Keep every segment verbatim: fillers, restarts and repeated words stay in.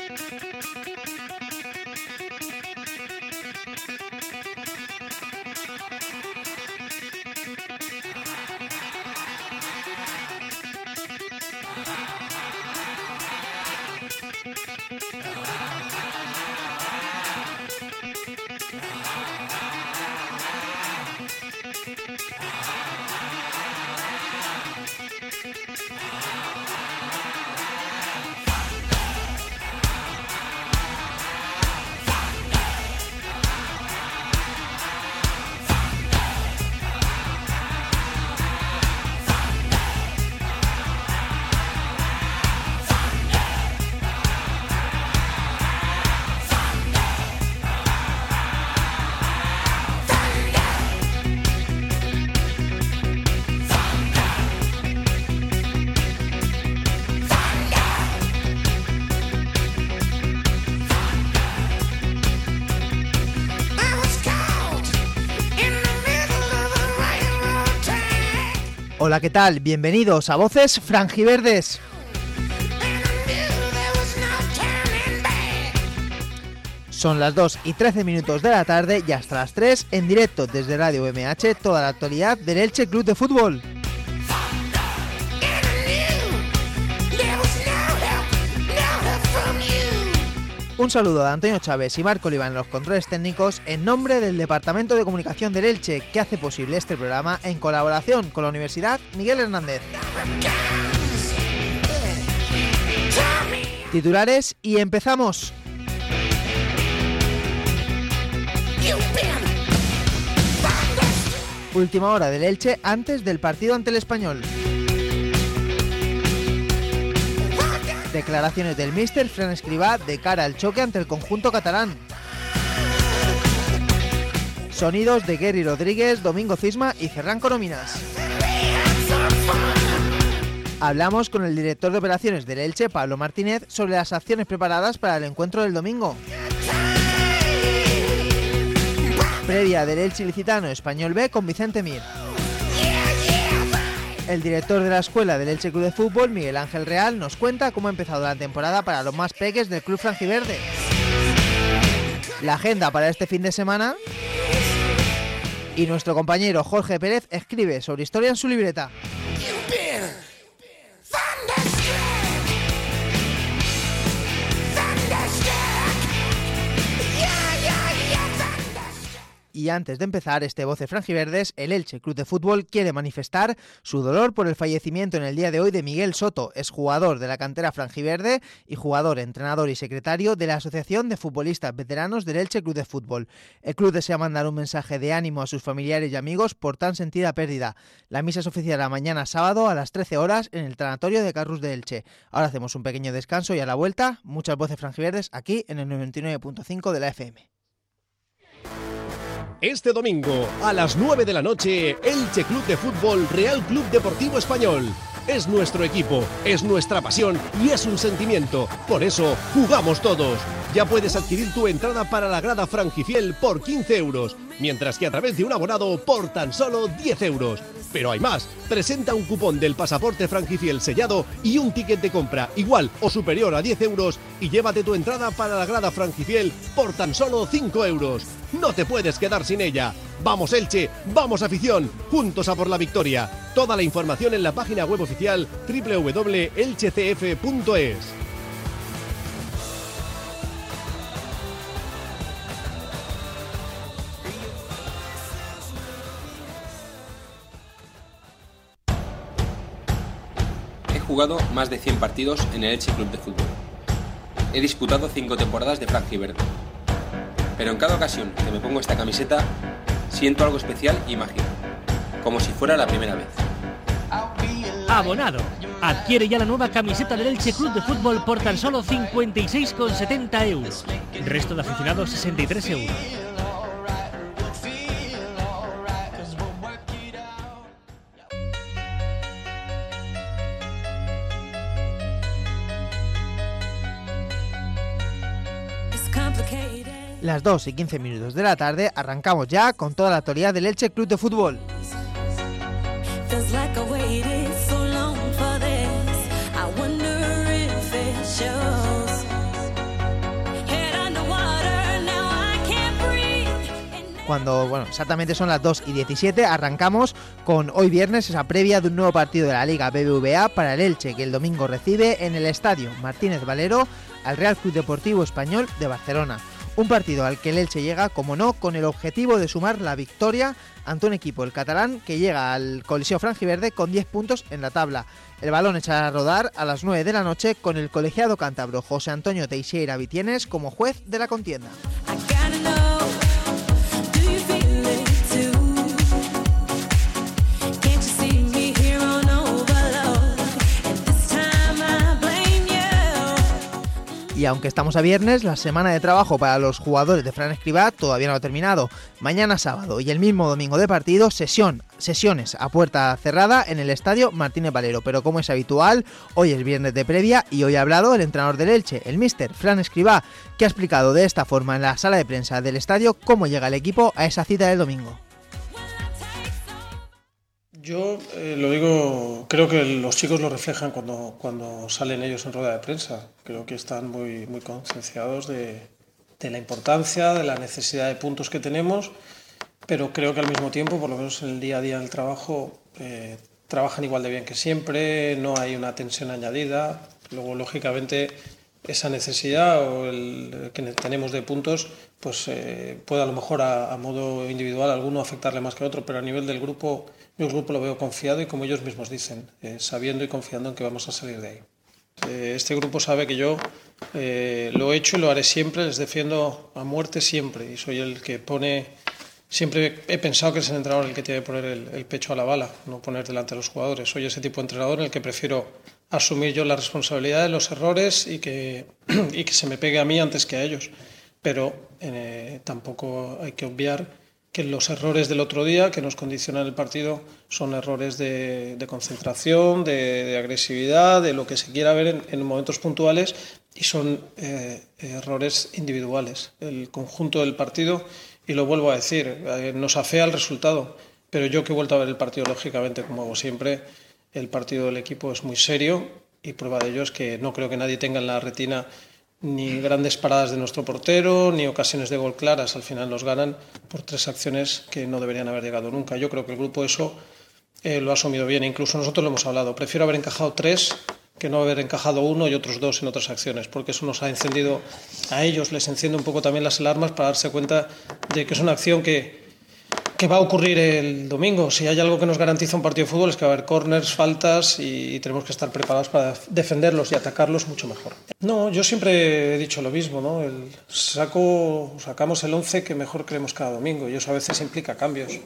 Hola, ¿qué tal? Bienvenidos a Voces Franjiverdes. Son las dos y trece minutos de la tarde y hasta las tres en directo desde Radio M H toda la actualidad del Elche Club de Fútbol. Un saludo de Antonio Chávez y Marco Oliva en los controles técnicos en nombre del Departamento de Comunicación del Elche, que hace posible este programa en colaboración con la Universidad Miguel Hernández. Titulares y empezamos. Última hora del Elche antes del partido ante el Español. Declaraciones del míster Fran Escribá de cara al choque ante el conjunto catalán. Sonidos de Gary Rodríguez, Domingo Cisma y Ferran Corominas. Hablamos con el director de operaciones del Elche, Pablo Martínez, sobre las acciones preparadas para el encuentro del domingo. Previa del Elche ilicitano Español B con Vicente Mir. El director de la escuela del Elche Club de Fútbol, Miguel Ángel Real, nos cuenta cómo ha empezado la temporada para los más peques del club franjiverde. La agenda para este fin de semana. Y nuestro compañero Jorge Pérez escribe sobre historia en su libreta. Y antes de empezar este Voces Franjiverdes, el Elche Club de Fútbol quiere manifestar su dolor por el fallecimiento en el día de hoy de Miguel Soto, exjugador de la cantera franjiverde y jugador, entrenador y secretario de la Asociación de Futbolistas Veteranos del Elche Club de Fútbol. El club desea mandar un mensaje de ánimo a sus familiares y amigos por tan sentida pérdida. La misa es oficial mañana sábado a las trece horas en el tanatorio de Carrus de Elche. Ahora hacemos un pequeño descanso y a la vuelta, muchas Voces Franjiverdes aquí en el noventa y nueve punto cinco de la F M. Este domingo, a las nueve de la noche, Elche Club de Fútbol Real Club Deportivo Español. Es nuestro equipo, es nuestra pasión y es un sentimiento. Por eso, jugamos todos. Ya puedes adquirir tu entrada para la grada franjifiel por quince euros, mientras que a través de un abonado por tan solo diez euros. Pero hay más. Presenta un cupón del pasaporte franjifiel sellado y un ticket de compra igual o superior a diez euros y llévate tu entrada para la grada franjifiel por tan solo cinco euros. No te puedes quedar sin ella. Vamos Elche, vamos afición, juntos a por la victoria. Toda la información en la página web oficial doble u doble u doble u punto elche c f punto es. He jugado más de cien partidos en el Elche Club de Fútbol. He disputado cinco temporadas de franjiverde. Pero en cada ocasión que me pongo esta camiseta, siento algo especial y mágico, como si fuera la primera vez. Abonado. Adquiere ya la nueva camiseta del Elche Club de Fútbol por tan solo cincuenta y seis con setenta euros. Resto de aficionados sesenta y tres euros. Las dos y quince minutos de la tarde arrancamos ya con toda la actualidad del Elche Club de Fútbol. cuando, bueno, exactamente son las dos y diecisiete, arrancamos con hoy viernes esa previa de un nuevo partido de la Liga B B V A para el Elche, que el domingo recibe en el Estadio Martínez Valero al Real Club Deportivo Español de Barcelona. Un partido al que el Elche llega, como no, con el objetivo de sumar la victoria ante un equipo, el catalán, que llega al Coliseo Franjiverde con diez puntos en la tabla. El balón echará a rodar a las nueve de la noche con el colegiado cántabro José Antonio Teixeira Vitienes como juez de la contienda. Y aunque estamos a viernes, la semana de trabajo para los jugadores de Fran Escribá todavía no ha terminado. Mañana sábado y el mismo domingo de partido, sesión, sesiones a puerta cerrada en el Estadio Martínez Valero. Pero como es habitual, hoy es viernes de previa y hoy ha hablado el entrenador del Elche, el míster Fran Escribá, que ha explicado de esta forma en la sala de prensa del estadio cómo llega el equipo a esa cita del domingo. Yo eh, lo digo, creo que los chicos lo reflejan cuando, cuando salen ellos en rueda de prensa. Creo que están muy, muy concienciados de, de la importancia, de la necesidad de puntos que tenemos, pero creo que al mismo tiempo, por lo menos en el día a día del trabajo, eh, trabajan igual de bien que siempre, no hay una tensión añadida. Luego, lógicamente, esa necesidad o el que tenemos de puntos pues eh, puede a lo mejor a, a modo individual a alguno afectarle más que a otro, pero a nivel del grupo, yo el grupo lo veo confiado y como ellos mismos dicen, eh, sabiendo y confiando en que vamos a salir de ahí. Eh, este grupo sabe que yo eh, lo he hecho y lo haré siempre, les defiendo a muerte siempre y soy el que pone, siempre he pensado que es el entrenador el que tiene que poner el, el pecho a la bala, no poner delante a los jugadores. Soy ese tipo de entrenador en el que prefiero asumir yo la responsabilidad de los errores y que, y que se me pegue a mí antes que a ellos. Pero eh, tampoco hay que obviar que los errores del otro día que nos condicionan el partido son errores de, de concentración, de, de agresividad, de lo que se quiera ver en, en momentos puntuales y son eh, errores individuales. El conjunto del partido, y lo vuelvo a decir, eh, nos afea el resultado, pero yo que he vuelto a ver el partido, lógicamente, como hago siempre, el partido del equipo es muy serio y prueba de ello es que no creo que nadie tenga en la retina ni grandes paradas de nuestro portero, ni ocasiones de gol claras. Al final nos ganan por tres acciones que no deberían haber llegado nunca. Yo creo que el grupo eso eh, lo ha asumido bien. Incluso nosotros lo hemos hablado. Prefiero haber encajado tres que no haber encajado uno y otros dos en otras acciones, porque eso nos ha encendido a ellos, les enciende un poco también las alarmas para darse cuenta de que es una acción que que va a ocurrir el domingo. Si hay algo que nos garantiza un partido de fútbol es que va a haber corners, faltas y, y tenemos que estar preparados para defenderlos y atacarlos mucho mejor. No, yo siempre he dicho lo mismo, ¿no? El saco, sacamos el once que mejor creemos cada domingo y eso a veces implica cambios.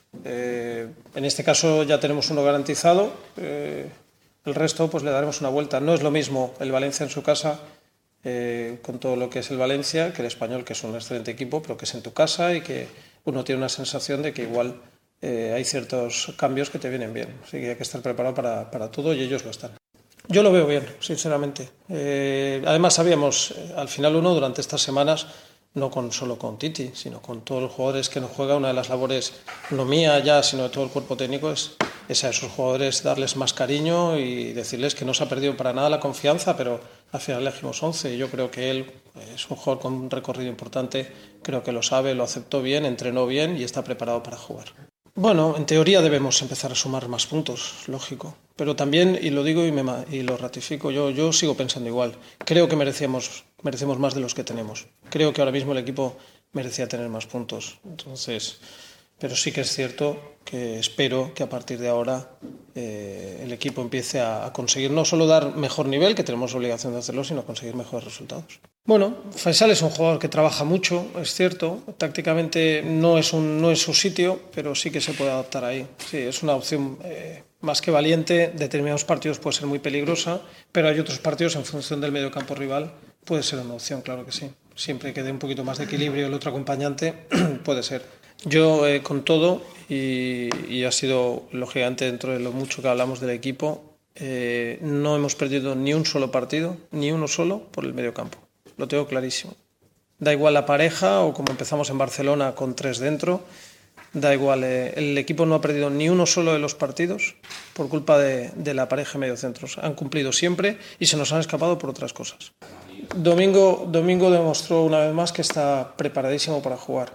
Eh, en este caso ya tenemos uno garantizado, eh, el resto pues le daremos una vuelta. No es lo mismo el Valencia en su casa eh, con todo lo que es el Valencia que el Español, que es un excelente equipo, pero que es en tu casa y que uno tiene una sensación de que igual eh, hay ciertos cambios que te vienen bien. Así que hay que estar preparado para, para todo y ellos lo están. Yo lo veo bien, sinceramente. Eh, además sabíamos, eh, al final uno durante estas semanas, no con, solo con Titi, sino con todos los jugadores que nos juega, una de las labores, no mía ya, sino de todo el cuerpo técnico, es, es a esos jugadores darles más cariño y decirles que no se ha perdido para nada la confianza, pero al final elegimos once y yo creo que él es un jugador con un recorrido importante, creo que lo sabe, lo aceptó bien, entrenó bien y está preparado para jugar. Bueno, en teoría debemos empezar a sumar más puntos, lógico, pero también, y lo digo y, me, y lo ratifico, yo, yo sigo pensando igual, creo que merecemos, merecemos más de los que tenemos, creo que ahora mismo el equipo merecía tener más puntos, entonces, pero sí que es cierto que espero que a partir de ahora eh, el equipo empiece a, a conseguir no solo dar mejor nivel, que tenemos obligación de hacerlo, sino conseguir mejores resultados. Bueno, Faisal es un jugador que trabaja mucho, es cierto, tácticamente no es, un, no es su sitio, pero sí que se puede adaptar ahí. Sí, es una opción eh, más que valiente, determinados partidos puede ser muy peligrosa, pero hay otros partidos en función del mediocampo rival, puede ser una opción, claro que sí. Siempre que dé un poquito más de equilibrio el otro acompañante, puede ser. Yo eh, con todo, y, y ha sido lógicamente dentro de lo mucho que hablamos del equipo, eh, no hemos perdido ni un solo partido, ni uno solo por el mediocampo. Lo tengo clarísimo. Da igual la pareja o como empezamos en Barcelona con tres dentro, da igual. Eh, el equipo no ha perdido ni uno solo de los partidos por culpa de, de la pareja mediocentros. Han cumplido siempre y se nos han escapado por otras cosas. Domingo, Domingo demostró una vez más que está preparadísimo para jugar.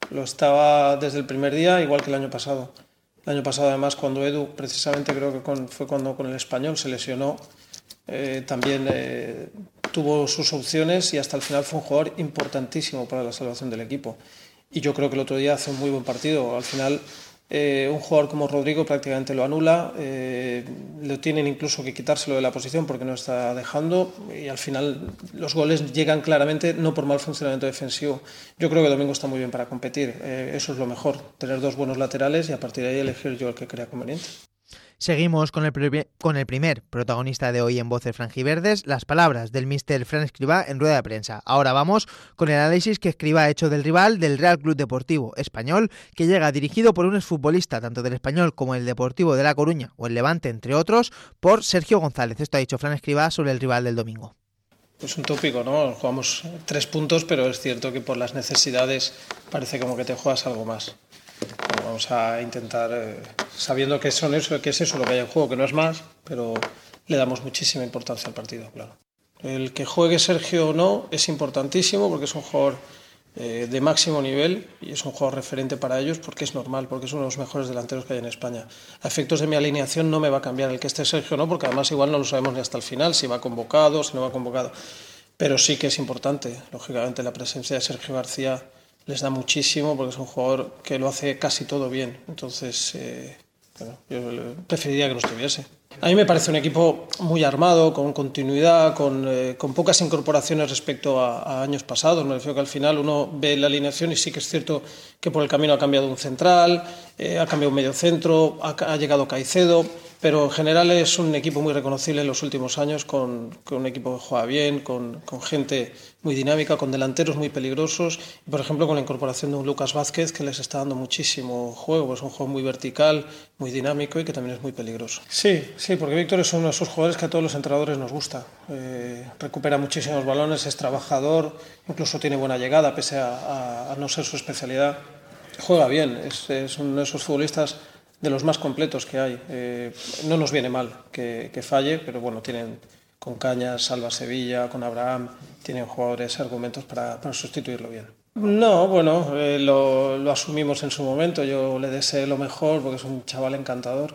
lo estaba desde el primer día, igual que el año pasado. El año pasado, además, cuando Edu, precisamente creo que con, fue cuando con el Español se lesionó, eh, también eh, tuvo sus opciones y hasta el final fue un jugador importantísimo para la salvación del equipo. Y yo creo que el otro día hace un muy buen partido. Al final, eh, un jugador como Rodrigo prácticamente lo anula, eh, le tienen incluso que quitárselo de la posición porque no está dejando, y al final los goles llegan claramente no por mal funcionamiento defensivo. Yo creo que Domingo está muy bien para competir, eh, eso es lo mejor, tener dos buenos laterales y a partir de ahí elegir yo el que crea conveniente. Seguimos con el, primer, con el primer protagonista de hoy en Voces Franjiverdes, las palabras del míster Fran Escribá en rueda de prensa. Ahora vamos con el análisis que Escribá ha hecho del rival del Real Club Deportivo Español, que llega dirigido por un exfutbolista tanto del Español como el Deportivo de La Coruña o el Levante, entre otros, por Sergio González. Esto ha dicho Fran Escribá sobre el rival del domingo. Pues un tópico, ¿no? Jugamos tres puntos, pero es cierto que por las necesidades parece como que te juegas algo más. Bueno, vamos a intentar, eh, sabiendo que, son eso, que es eso lo que hay en juego, que no es más, pero le damos muchísima importancia al partido, claro. El que juegue Sergio o no es importantísimo porque es un jugador eh, de máximo nivel y es un jugador referente para ellos porque es normal, porque es uno de los mejores delanteros que hay en España. A efectos de mi alineación no me va a cambiar el que esté Sergio o no, porque además igual no lo sabemos ni hasta el final, si va convocado, si no va convocado. Pero sí que es importante, lógicamente, la presencia de Sergio García les da muchísimo porque es un jugador que lo hace casi todo bien. Entonces, eh, bueno, yo preferiría que no estuviese. A mí me parece un equipo muy armado, con continuidad, con, eh, con pocas incorporaciones respecto a, a años pasados. Me refiero que al final uno ve la alineación y sí que es cierto que por el camino ha cambiado un central, eh, ha cambiado un medio centro, ha, ha llegado Caicedo, pero en general es un equipo muy reconocible en los últimos años, con, con un equipo que juega bien, con, con gente muy dinámica, con delanteros muy peligrosos y, por ejemplo, con la incorporación de un Lucas Vázquez que les está dando muchísimo juego. Es un juego muy vertical, muy dinámico y que también es muy peligroso. Sí, sí, porque Víctor es uno de esos jugadores que a todos los entrenadores nos gusta. Eh, recupera muchísimos balones, es trabajador, incluso tiene buena llegada pese a, a, a no ser su especialidad. Juega bien, es, es uno de esos futbolistas de los más completos que hay. Eh, no nos viene mal que, que falle, pero bueno, tienen con Cañas, Salva Sevilla, con Abraham, tienen jugadores, argumentos para, para sustituirlo bien. No, bueno, eh, lo, lo asumimos en su momento, yo le deseé lo mejor porque es un chaval encantador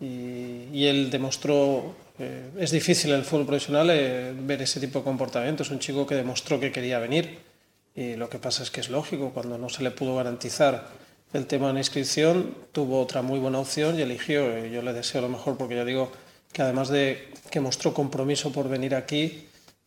y, y él demostró, eh, es difícil en el fútbol profesional eh, ver ese tipo de comportamiento, es un chico que demostró que quería venir y lo que pasa es que es lógico, cuando no se le pudo garantizar el tema de la inscripción, tuvo otra muy buena opción y eligió. Yo le deseo lo mejor porque ya digo que además de que mostró compromiso por venir aquí,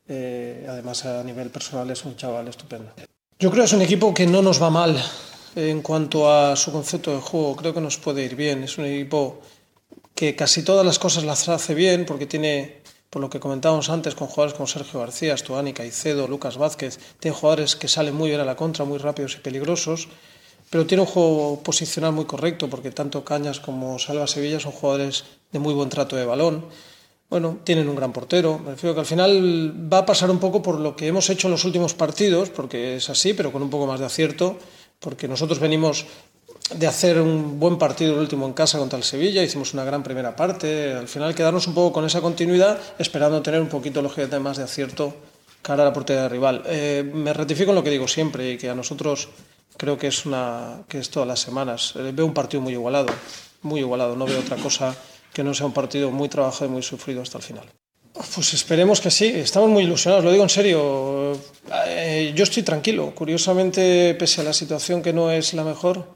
eh, además a nivel personal es un chaval estupendo. Yo creo que es un equipo que no nos va mal en cuanto a su concepto de juego, creo que nos puede ir bien. Es un equipo que casi todas las cosas las hace bien porque tiene, por lo que comentábamos antes, con jugadores como Sergio García, Stuani, Caicedo, Lucas Vázquez, tiene jugadores que salen muy bien a la contra, muy rápidos y peligrosos, pero tiene un juego posicional muy correcto porque tanto Cañas como Salva Sevilla son jugadores de muy buen trato de balón. Bueno, tienen un gran portero. Me refiero que al final va a pasar un poco por lo que hemos hecho en los últimos partidos, porque es así, pero con un poco más de acierto, porque nosotros venimos de hacer un buen partido el último en casa contra el Sevilla, hicimos una gran primera parte, al final quedarnos un poco con esa continuidad, esperando tener un poquito lógicamente más de acierto cara a la portería del rival. Eh, me ratifico en lo que digo siempre y que a nosotros creo que es una que es todas las semanas. Eh, veo un partido muy igualado, muy igualado. No veo otra cosa que no sea un partido muy trabajado y muy sufrido hasta el final. Pues esperemos que sí. Estamos muy ilusionados. Lo digo en serio. Eh, yo estoy tranquilo. Curiosamente, pese a la situación que no es la mejor,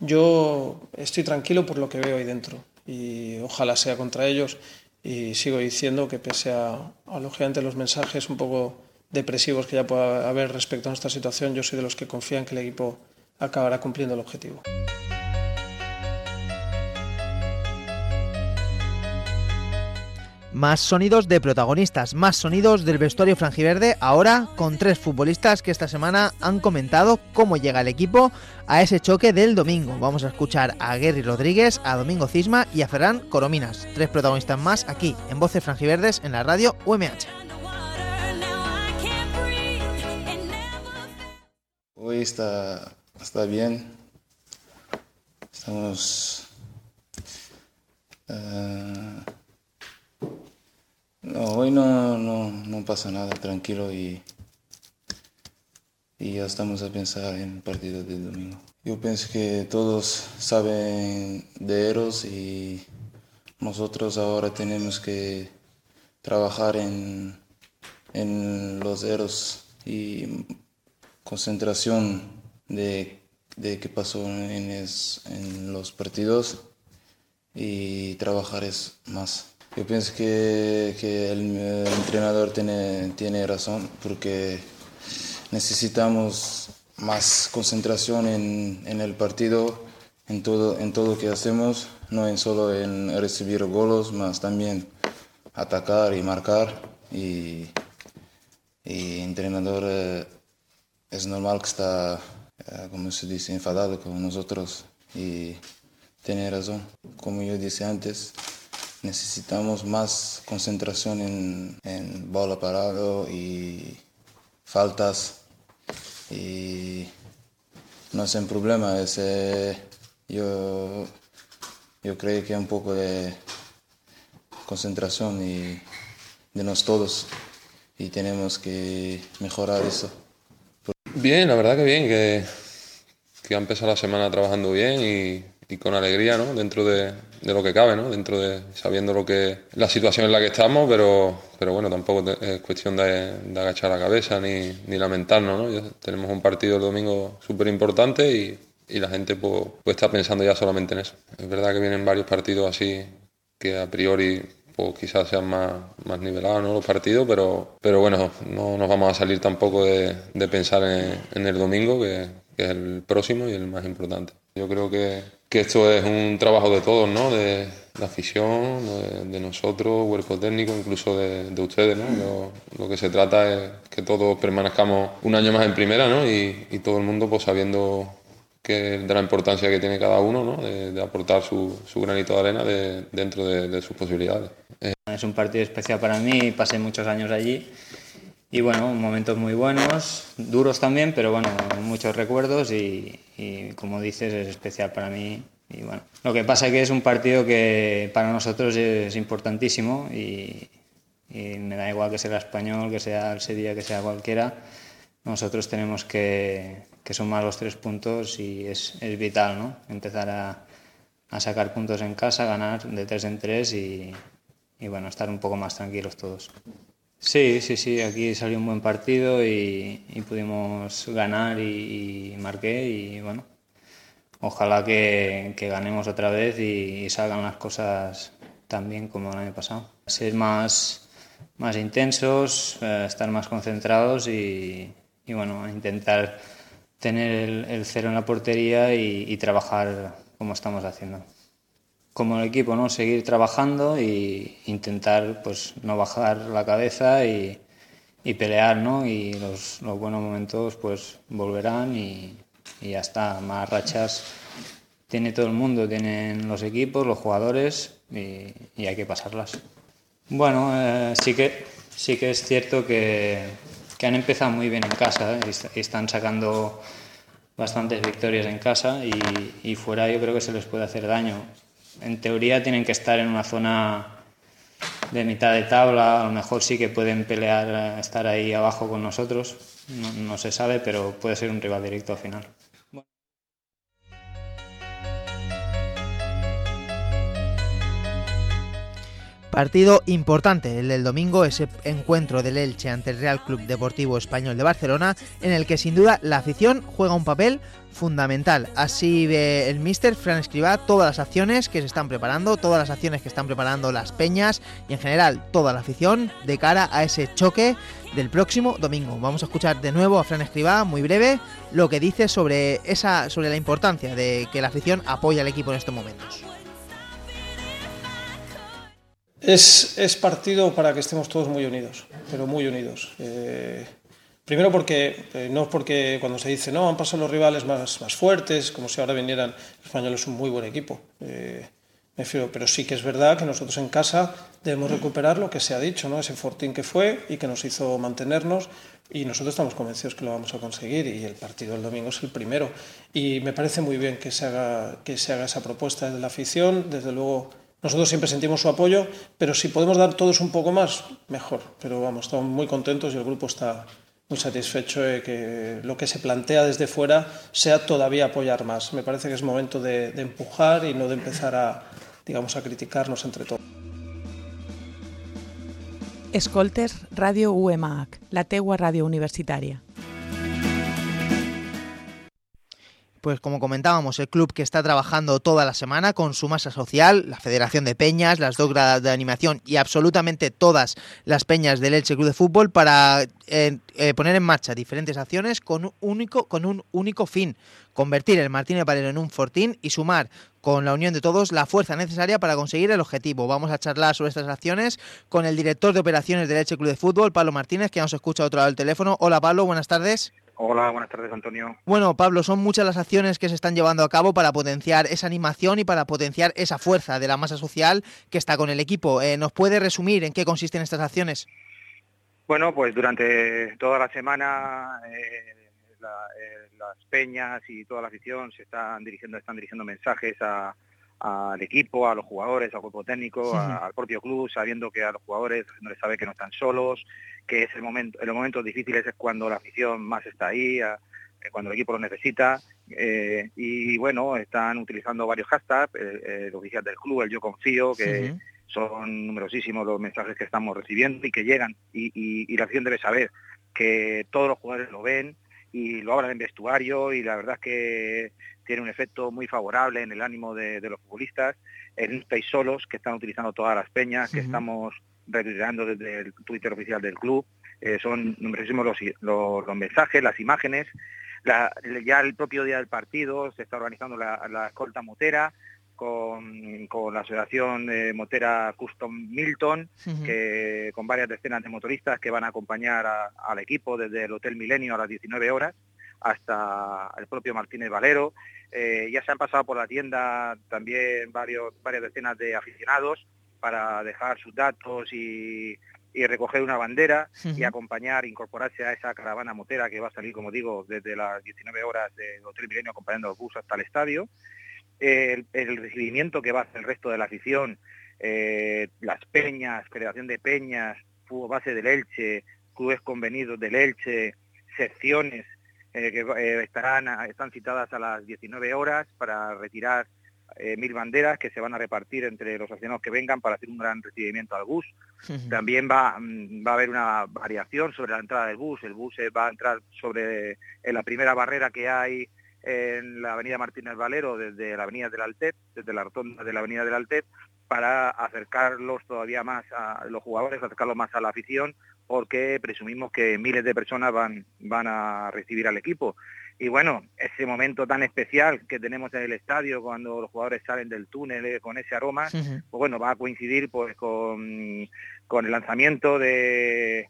yo estoy tranquilo por lo que veo ahí dentro. Y ojalá sea contra ellos. Y sigo diciendo que pese a, a lógicamente los mensajes un poco depresivos que ya pueda haber respecto a nuestra situación, yo soy de los que confían que el equipo acabará cumpliendo el objetivo. Más sonidos de protagonistas, más sonidos del vestuario franjiverde, ahora con tres futbolistas que esta semana han comentado cómo llega el equipo a ese choque del domingo. Vamos a escuchar a Guerri Rodríguez, a Domingo Cisma y a Ferran Corominas. Tres protagonistas más aquí en Voces Franjiverdes en la radio U M H. Hoy está, está bien, estamos, uh, no, hoy no, no, no pasa nada, tranquilo y, y ya estamos a pensar en el partido del domingo. Yo pienso que todos saben de Eros y nosotros ahora tenemos que trabajar en, en los Eros y concentración de, de qué pasó en, es, en los partidos y trabajar es más. Yo pienso que, que el, el entrenador tiene, tiene razón porque necesitamos más concentración en, en el partido, en todo, en todo lo que hacemos, no en solo en recibir goles, más también atacar y marcar. Y el entrenador eh, es normal que está, eh, como se dice, enfadado con nosotros y tiene razón. Como yo dije antes, necesitamos más concentración en, en bola parado y faltas. Y no es un problema, es, eh, yo, yo creo que un poco de concentración y de nosotros todos y tenemos que mejorar eso. Bien, la verdad que bien, que, que ha empezado la semana trabajando bien y, y con alegría, ¿no? Dentro de, de lo que cabe, ¿no? Dentro de sabiendo lo que la situación en la que estamos, pero, pero bueno, tampoco te, es cuestión de, de agachar la cabeza ni, ni lamentarnos, ¿no? Ya tenemos un partido el domingo súper importante y, y la gente pues, pues está pensando ya solamente en eso. Es verdad que vienen varios partidos así que a priori pues quizás sean más, más nivelados, ¿no? Los partidos, pero, pero bueno, no nos vamos a salir tampoco de, de pensar en, en el domingo, que, que es el próximo y el más importante. Yo creo que, que esto es un trabajo de todos, ¿no? De la afición, de, de nosotros, cuerpo técnico, incluso de, de ustedes, ¿no? Lo, lo que se trata es que todos permanezcamos un año más en primera, ¿no? Y, y todo el mundo pues sabiendo que de la importancia que tiene cada uno, ¿no? de, de aportar su, su granito de arena de, dentro de, de sus posibilidades. Eh. Es un partido especial para mí, pasé muchos años allí y bueno, momentos muy buenos, duros también, pero bueno, muchos recuerdos y, y como dices es especial para mí. Y bueno, lo que pasa es que es un partido que para nosotros es importantísimo y, y me da igual que sea español, que sea el Sevilla, que sea cualquiera. Nosotros tenemos que, que sumar los tres puntos y es, es vital, ¿no? Empezar a, a sacar puntos en casa, ganar de tres en tres y, y bueno, estar un poco más tranquilos todos. Sí, sí, sí, aquí salió un buen partido y, y pudimos ganar y, y marqué y bueno, ojalá que, que ganemos otra vez y, y salgan las cosas tan bien como el año pasado. Ser más, más intensos, eh, estar más concentrados y, y bueno, intentar tener el, el cero en la portería y, y trabajar como estamos haciendo. Como el equipo, ¿no? Seguir trabajando e intentar pues no bajar la cabeza y, y pelear, ¿no? Y los, los buenos momentos pues volverán y, y ya está. Más rachas tiene todo el mundo, tienen los equipos, los jugadores y, y hay que pasarlas. Bueno, eh, sí que sí que es cierto que, que han empezado muy bien en casa, ¿eh? y están sacando bastantes victorias en casa y, y fuera yo creo que se les puede hacer daño. En teoría tienen que estar en una zona de mitad de tabla, a lo mejor sí que pueden pelear, estar ahí abajo con nosotros, no, no se sabe, pero puede ser un rival directo al final. Bueno. Partido importante el del domingo, ese encuentro del Elche ante el Real Club Deportivo Español de Barcelona, en el que sin duda la afición juega un papel fundamental. Así ve el míster Fran Escribá todas las acciones que se están preparando, todas las acciones que están preparando las peñas y en general toda la afición de cara a ese choque del próximo domingo. Vamos a escuchar de nuevo a Fran Escribá, muy breve, lo que dice sobre esa, sobre la importancia de que la afición apoye al equipo en estos momentos. Es, es partido para que estemos todos muy unidos, pero muy unidos. Eh, primero porque, eh, no es porque cuando se dice, no, han pasado los rivales más, más fuertes, como si ahora vinieran, el Español es un muy buen equipo. Eh, me refiero, pero sí que es verdad que nosotros en casa debemos recuperar lo que se ha dicho, ¿no? Ese fortín que fue y que nos hizo mantenernos y nosotros estamos convencidos que lo vamos a conseguir y el partido del domingo es el primero. Y me parece muy bien que se haga, que se haga esa propuesta desde la afición, desde luego. Nosotros siempre sentimos su apoyo, pero si podemos dar todos un poco más, mejor. Pero vamos, estamos muy contentos y el grupo está, muy satisfecho de que lo que se plantea desde fuera sea todavía apoyar más. Me parece que es momento de, de empujar y no de empezar a, digamos, a criticarnos entre todos. Escoltes Radio U M H, la teua ràdio universitària. Pues como comentábamos, el club que está trabajando toda la semana con su masa social, la Federación de Peñas, las dos gradas de animación y absolutamente todas las peñas del Elche Club de Fútbol para eh, eh, poner en marcha diferentes acciones con un único, con un único fin: convertir el Martínez Valero en un fortín y sumar con la unión de todos la fuerza necesaria para conseguir el objetivo. Vamos a charlar sobre estas acciones con el director de operaciones del Elche Club de Fútbol, Pablo Martínez, que nos escucha a otro lado del teléfono. Hola Pablo, buenas tardes. Hola, buenas tardes, Antonio. Bueno, Pablo, son muchas las acciones que se están llevando a cabo para potenciar esa animación y para potenciar esa fuerza de la masa social que está con el equipo. Eh, ¿Nos puede resumir en qué consisten estas acciones? Bueno, pues durante toda la semana eh, la, eh, las peñas y toda la afición se están dirigiendo, están dirigiendo mensajes a, al equipo, a los jugadores, al cuerpo técnico, sí. a, al propio club, sabiendo que a los jugadores no les sabe que no están solos, que es el momento, en los momentos difíciles es cuando la afición más está ahí, a, cuando el equipo lo necesita, eh, y bueno, están utilizando varios hashtags, eh, el oficial del club, el Yo Confío, que sí. son numerosísimos los mensajes que estamos recibiendo y que llegan, y, y, y la afición debe saber que todos los jugadores lo ven y lo hablan en vestuario, y la verdad es que tiene un efecto muy favorable en el ánimo de, de los futbolistas. En no estáis solos, que están utilizando todas las peñas, que uh-huh. estamos retuiteando desde el Twitter oficial del club. Eh, son numerosísimos los, los, los mensajes, las imágenes. La, ya el propio día del partido se está organizando la, la escolta motera con, con la asociación eh, motera Custom Milton, uh-huh. que con varias decenas de motoristas que van a acompañar a, al equipo desde el Hotel Milenio a las diecinueve horas hasta el propio Martínez Valero. Eh, ya se han pasado por la tienda también varios, varias decenas de aficionados para dejar sus datos y, y recoger una bandera uh-huh. y acompañar, incorporarse a esa caravana motera que va a salir, como digo, desde las diecinueve horas del Hotel Milenio acompañando al bus hasta el estadio. El, el recibimiento que va a hacer el resto de la afición, eh, las peñas, Federación de Peñas, Fútbol Base del Elche, clubes convenidos del Elche, secciones eh, que eh, estarán están citadas a las diecinueve horas para retirar eh, mil banderas que se van a repartir entre los aficionados que vengan para hacer un gran recibimiento al bus. Uh-huh. También va, va a haber una variación sobre la entrada del bus. El bus va a entrar sobre en la primera barrera que hay en la avenida Martínez Valero, desde la avenida del Altet, desde la rotonda de la avenida del Altet, para acercarlos todavía más a los jugadores, acercarlos más a la afición, porque presumimos que miles de personas van, van a recibir al equipo. Y bueno, ese momento tan especial que tenemos en el estadio cuando los jugadores salen del túnel eh, con ese aroma, uh-huh. pues bueno, va a coincidir pues con, con el lanzamiento de,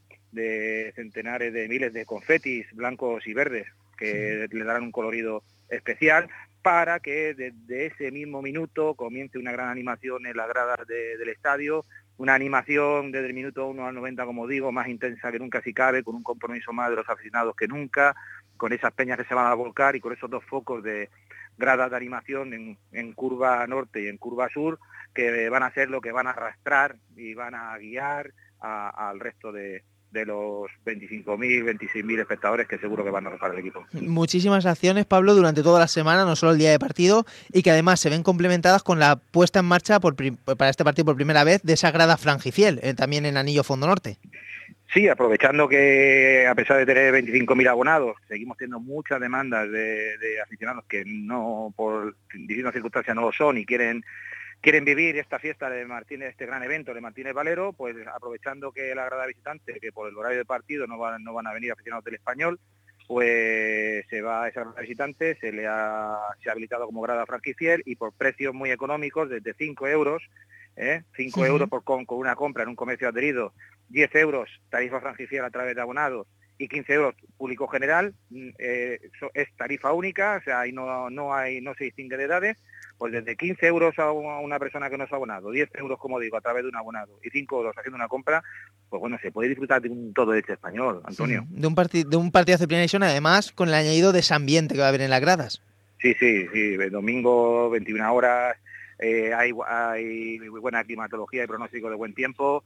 de centenares de miles de confetis blancos y verdes, que sí. le darán un colorido especial, para que desde ese mismo minuto comience una gran animación en las gradas de, del estadio, una animación desde el minuto uno al noventa, como digo, más intensa que nunca si cabe, con un compromiso más de los aficionados que nunca, con esas peñas que se van a volcar y con esos dos focos de gradas de animación en, en curva norte y en curva sur, que van a ser lo que van a arrastrar y van a guiar a, al resto de de los veinticinco mil, veintiséis mil espectadores que seguro que van a rozar el equipo. Muchísimas acciones, Pablo, durante toda la semana, no solo el día de partido, y que además se ven complementadas con la puesta en marcha por, para este partido por primera vez de esa grada franjifiel, eh, también en Anillo Fondo Norte. Sí, aprovechando que a pesar de tener veinticinco mil abonados, seguimos teniendo muchas demandas de, de aficionados que no, por distintas circunstancias, no lo son y quieren quieren vivir esta fiesta de Martínez, este gran evento de Martínez Valero, pues aprovechando que la grada visitante, que por el horario de partido no van, no van a venir aficionados del Español, pues se va a esa grada visitante, se le ha, se ha habilitado como grada franquifiel y por precios muy económicos, desde cinco euros, ¿eh? cinco sí. euros por, con, con una compra en un comercio adherido, diez euros tarifa franquifiel a través de abonados y quince euros público general, eh, es tarifa única, o sea, ahí no, no, hay, no se distingue de edades. Pues desde quince euros a una persona que no es abonado, diez euros, como digo, a través de un abonado y cinco euros haciendo una compra, pues bueno, se puede disfrutar de un todo hecho español, Antonio. Sí, de un parti- de un partidazo de primera división, además, con el añadido de ese ambiente que va a haber en las gradas. Sí, sí, sí, domingo, veintiuna horas, eh, hay, hay buena climatología y pronóstico de buen tiempo,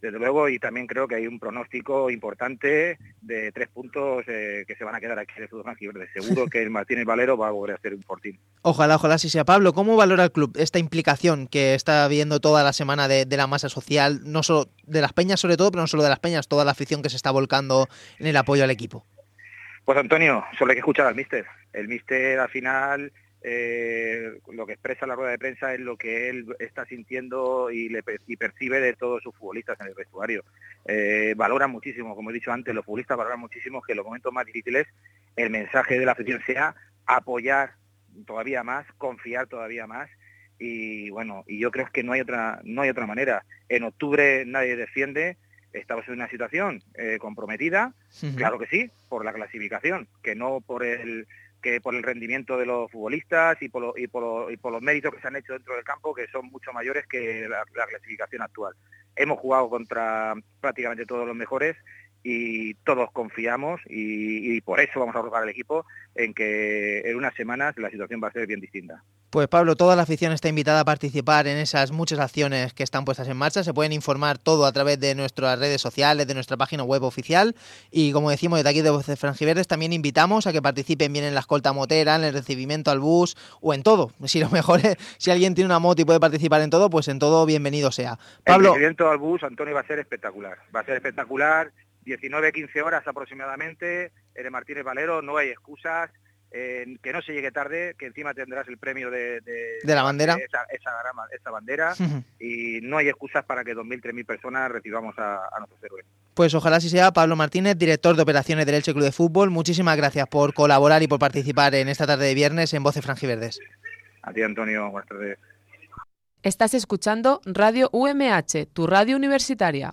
desde luego, y también creo que hay un pronóstico importante de tres puntos eh, que se van a quedar aquí en el fútbol franjiverde. Seguro que el Martínez Valero va a volver a ser un fortín. Ojalá, ojalá sí sea. Pablo, ¿cómo valora el club esta implicación que está viendo toda la semana de, de la masa social, no solo de las peñas sobre todo, pero no solo de las peñas, toda la afición que se está volcando en el apoyo al equipo? Pues Antonio, solo hay que escuchar al míster. El míster al final... Eh, lo que expresa la rueda de prensa es lo que él está sintiendo y, le, y percibe de todos sus futbolistas en el vestuario. Eh, valoran muchísimo, como he dicho antes, los futbolistas valoran muchísimo que en los momentos más difíciles el mensaje de la afición sea apoyar todavía más, confiar todavía más, y bueno, y yo creo que no hay otra, no hay otra manera. En octubre nadie defiende, estamos en una situación eh, comprometida, uh-huh. Claro que sí, por la clasificación, que no por el que por el rendimiento de los futbolistas y por, lo, y, por lo, y por los méritos que se han hecho dentro del campo, que son mucho mayores que la, la clasificación actual. Hemos jugado contra prácticamente todos los mejores y todos confiamos y, y por eso vamos a rogar al equipo en que en unas semanas la situación va a ser bien distinta. Pues Pablo, toda la afición está invitada a participar en esas muchas acciones que están puestas en marcha. Se pueden informar todo a través de nuestras redes sociales, de nuestra página web oficial. Y como decimos desde aquí de Voces Franjiverdes, también invitamos a que participen bien en la escolta motera, en el recibimiento al bus o en todo. Si lo mejor es, si alguien tiene una moto y puede participar en todo, pues en todo bienvenido sea. Pablo, el recibimiento al bus, Antonio, va a ser espectacular. Va a ser espectacular. diecinueve a quince horas aproximadamente en el Martínez Valero, no hay excusas. Eh, que no se llegue tarde, que encima tendrás el premio de, de, ¿De la bandera, de esa, esa, esa bandera uh-huh. Y no hay excusas para que dos mil, tres mil personas recibamos a, a nuestros héroes. Pues ojalá así sea. Pablo Martínez, director de operaciones del Elche Club de Fútbol, muchísimas gracias por colaborar y por participar en esta tarde de viernes en Voces Franjiverdes. A ti, Antonio, buenas tardes. Estás escuchando Radio U M H, tu radio universitaria.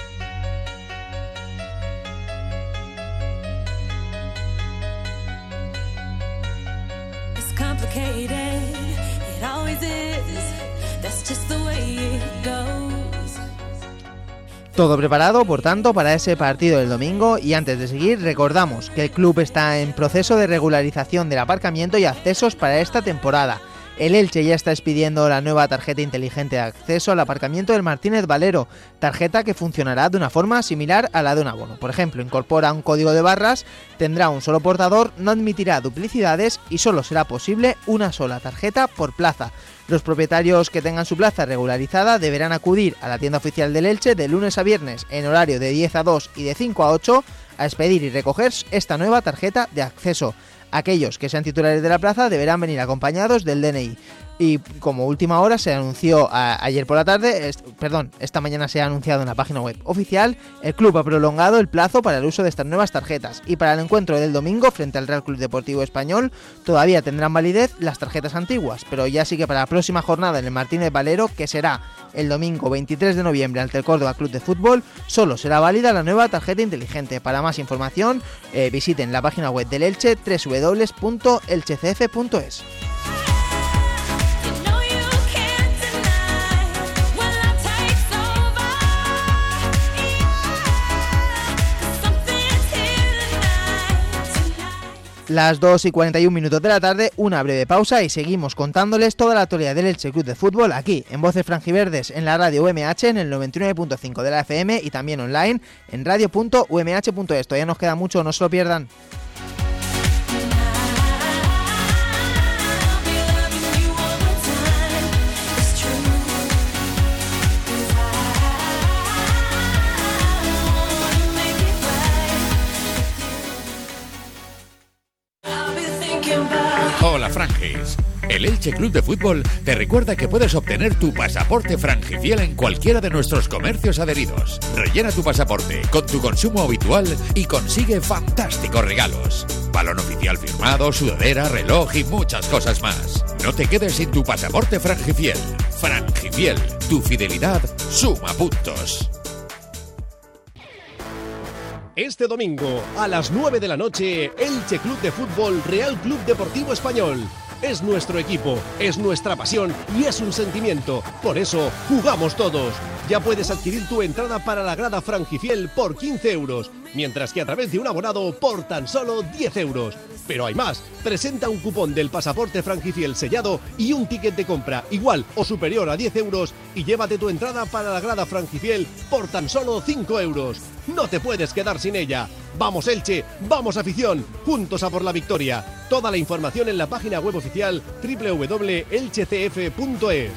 Todo preparado, por tanto, para ese partido del domingo, y antes de seguir recordamos que el club está en proceso de regularización del aparcamiento y accesos para esta temporada. El Elche ya está expidiendo la nueva tarjeta inteligente de acceso al aparcamiento del Martínez Valero, tarjeta que funcionará de una forma similar a la de un abono. Por ejemplo, incorpora un código de barras, tendrá un solo portador, no admitirá duplicidades y solo será posible una sola tarjeta por plaza. Los propietarios que tengan su plaza regularizada deberán acudir a la tienda oficial del Elche de lunes a viernes en horario de diez a dos y de cinco a ocho a expedir y recoger esta nueva tarjeta de acceso. Aquellos que sean titulares de la plaza deberán venir acompañados del D N I. Y como última hora se anunció a, ayer por la tarde, est- perdón, esta mañana se ha anunciado en la página web oficial, el club ha prolongado el plazo para el uso de estas nuevas tarjetas y para el encuentro del domingo frente al Real Club Deportivo Español todavía tendrán validez las tarjetas antiguas, pero ya sí que para la próxima jornada en el Martínez Valero, que será el domingo veintitrés de noviembre ante el Córdoba Club de Fútbol, solo será válida la nueva tarjeta inteligente. Para más información, eh, visiten la página web del Elche, doble u doble u doble u punto elche c f punto es. Las dos y cuarenta y un minutos de la tarde, una breve pausa y seguimos contándoles toda la actualidad del Elche Club de Fútbol aquí en Voces Franjiverdes en la radio U M H en el noventa y nueve punto cinco de la F M y también online en radio punto u m h punto es. Todavía nos queda mucho, no se lo pierdan. Hola Franjis. El Elche Club de Fútbol te recuerda que puedes obtener tu pasaporte Franjifiel en cualquiera de nuestros comercios adheridos. Rellena tu pasaporte con tu consumo habitual y consigue fantásticos regalos. Balón oficial firmado, sudadera, reloj y muchas cosas más. No te quedes sin tu pasaporte Franjifiel. Franjifiel, tu fidelidad suma puntos. Este domingo, a las nueve de la noche, Elche Club de Fútbol Real Club Deportivo Español. es nuestro equipo, es nuestra pasión y es un sentimiento. Por eso, jugamos todos. Ya puedes adquirir tu entrada para la grada Franjifiel por quince euros, mientras que a través de un abonado por tan solo diez euros. Pero hay más, presenta un cupón del pasaporte Franjifiel sellado y un ticket de compra igual o superior a diez euros y llévate tu entrada para la grada Franjifiel por tan solo cinco euros. No te puedes quedar sin ella. ¡Vamos Elche! ¡Vamos afición! ¡Juntos a por la victoria! Toda la información en la página web oficial doble u doble u doble punto elche c f punto es.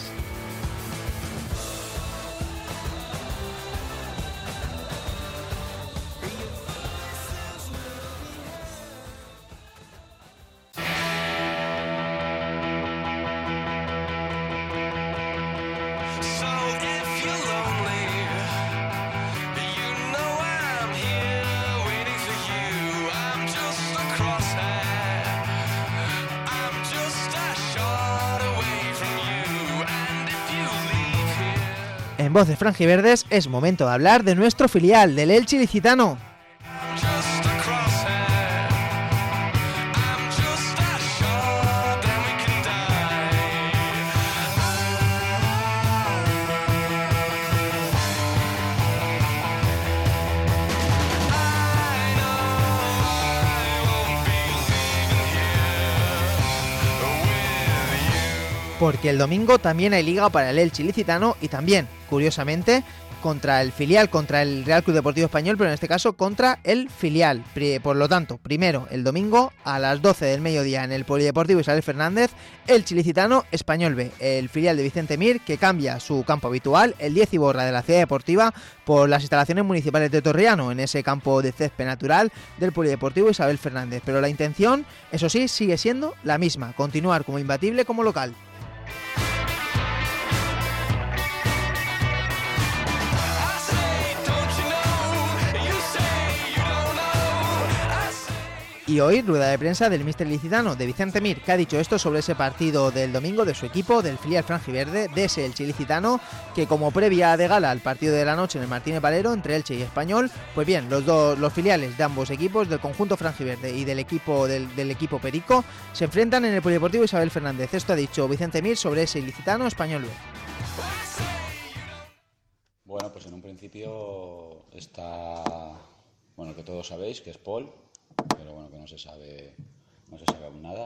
En Voces Franjiverdes es momento de hablar de nuestro filial, del Elche Ilicitano. Porque el domingo también hay liga para el Elche Ilicitano y también, curiosamente, contra el filial, contra el Real Club Deportivo Español, pero en este caso contra el filial. Por lo tanto, primero el domingo a las doce del mediodía en el Polideportivo Isabel Fernández, Elche Ilicitano Español B, el filial de Vicente Mir, que cambia su campo habitual, el diez Iborra de la Ciudad Deportiva, por las instalaciones municipales de Torriano, en ese campo de césped natural del Polideportivo Isabel Fernández. Pero la intención, eso sí, sigue siendo la misma, continuar como imbatible como local. Y hoy, rueda de prensa del míster ilicitano, de Vicente Mir, que ha dicho esto sobre ese partido del domingo de su equipo, del filial franjiverde, de ese Elche Ilicitano, que como previa de gala al partido de la noche en el Martínez Valero entre Elche y Español, pues bien, los dos los filiales de ambos equipos, del conjunto franjiverde y del equipo del, del equipo Perico, se enfrentan en el Polideportivo Isabel Fernández. Esto ha dicho Vicente Mir sobre ese Ilicitano Español B. Bueno, pues en un principio está, bueno, que todos sabéis que es Paul, pero bueno, que no se sabe, no se sabe aún nada.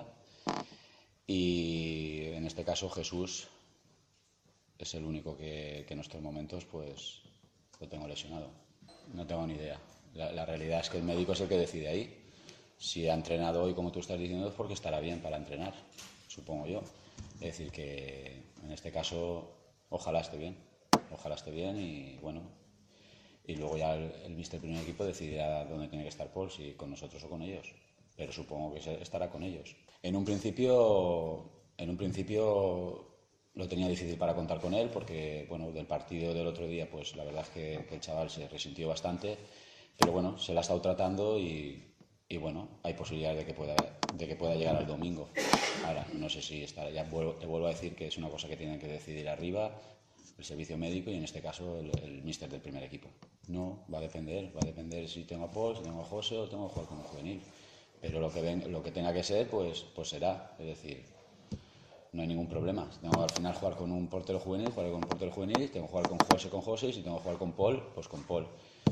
Y en este caso Jesús es el único que, que en estos momentos pues lo tengo lesionado. No tengo ni idea. La, la realidad es que el médico es el que decide ahí. Si ha entrenado hoy, como tú estás diciendo, es porque estará bien para entrenar, supongo yo. Es decir, que en este caso ojalá esté bien, ojalá esté bien y bueno... Y luego ya el, el míster primer equipo decidirá dónde tiene que estar Paul, si con nosotros o con ellos. Pero supongo que estará con ellos. En un principio, en un principio lo tenía difícil para contar con él, porque bueno, del partido del otro día, pues la verdad es que, que el chaval se resintió bastante. Pero bueno, se la ha estado tratando y, y bueno, hay posibilidades de que pueda, de que pueda llegar al domingo. Ahora, no sé si estará. Ya vuelvo, te vuelvo a decir que es una cosa que tienen que decidir arriba, el servicio médico y en este caso el, el míster del primer equipo. No, va a depender, va a depender si tengo a Paul, si tengo a José o tengo que jugar como juvenil. Pero lo que, ven, lo que tenga que ser, pues, pues será. Es decir, no hay ningún problema. Si tengo que al final jugar con un portero juvenil, jugar con un portero juvenil. Si tengo que jugar con José, con José. Y si tengo que jugar con Paul, pues con Paul.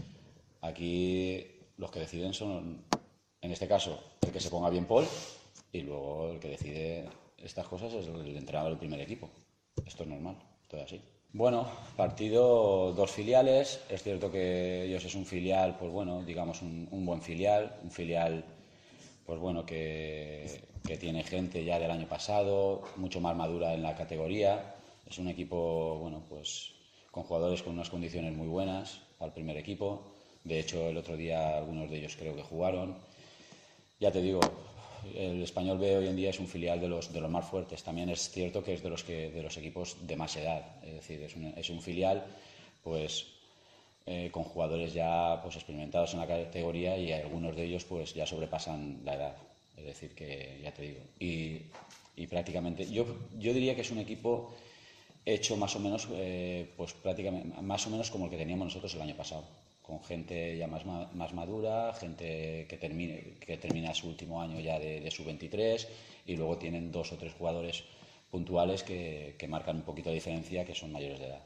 Aquí los que deciden son, en este caso, el que se ponga bien Paul. Y luego el que decide estas cosas es el entrenador del primer equipo. Esto es normal, todo así. Bueno, partido, dos filiales. Es cierto que ellos es un filial, pues bueno, digamos un, un buen filial, un filial, pues bueno, que, que tiene gente ya del año pasado, mucho más madura en la categoría. Es un equipo, bueno, pues con jugadores con unas condiciones muy buenas al primer equipo. De hecho, el otro día algunos de ellos creo que jugaron. Ya te digo, el Español B hoy en día es un filial de los, de los más fuertes. También es cierto que es de los, que, de los equipos de más edad. Es decir, es un, es un filial pues, eh, con jugadores ya pues, experimentados en la categoría y algunos de ellos pues, ya sobrepasan la edad. Es decir, que ya te digo. Y, y prácticamente, yo, yo diría que es un equipo hecho más o menos, eh, pues, prácticamente, más o menos como el que teníamos nosotros el año pasado. con gente ya más, más madura, gente que, termine, que termina su último año ya de, de sub veintitrés, y luego tienen dos o tres jugadores puntuales que, que marcan un poquito la diferencia, que son mayores de edad.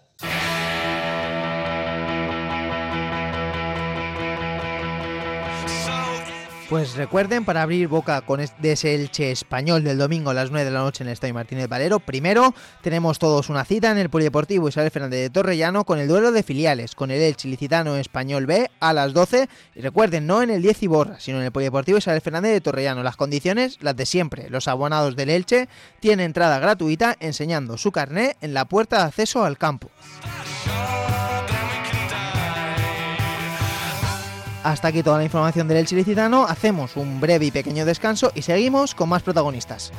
Pues recuerden, para abrir boca con ese Elche Español del domingo a las nueve de la noche en el Estadio Martínez Valero, primero tenemos todos una cita en el Polideportivo Isabel Fernández de Torrellano con el duelo de filiales, con el Elche Ilicitano Español B a las doce, y recuerden, no en el diez Iborra, sino en el Polideportivo Isabel Fernández de Torrellano. Las condiciones, las de siempre: los abonados del Elche tienen entrada gratuita enseñando su carné en la puerta de acceso al campo. Hasta aquí toda la información del Elche Ilicitano. Hacemos un breve y pequeño descanso y seguimos con más protagonistas.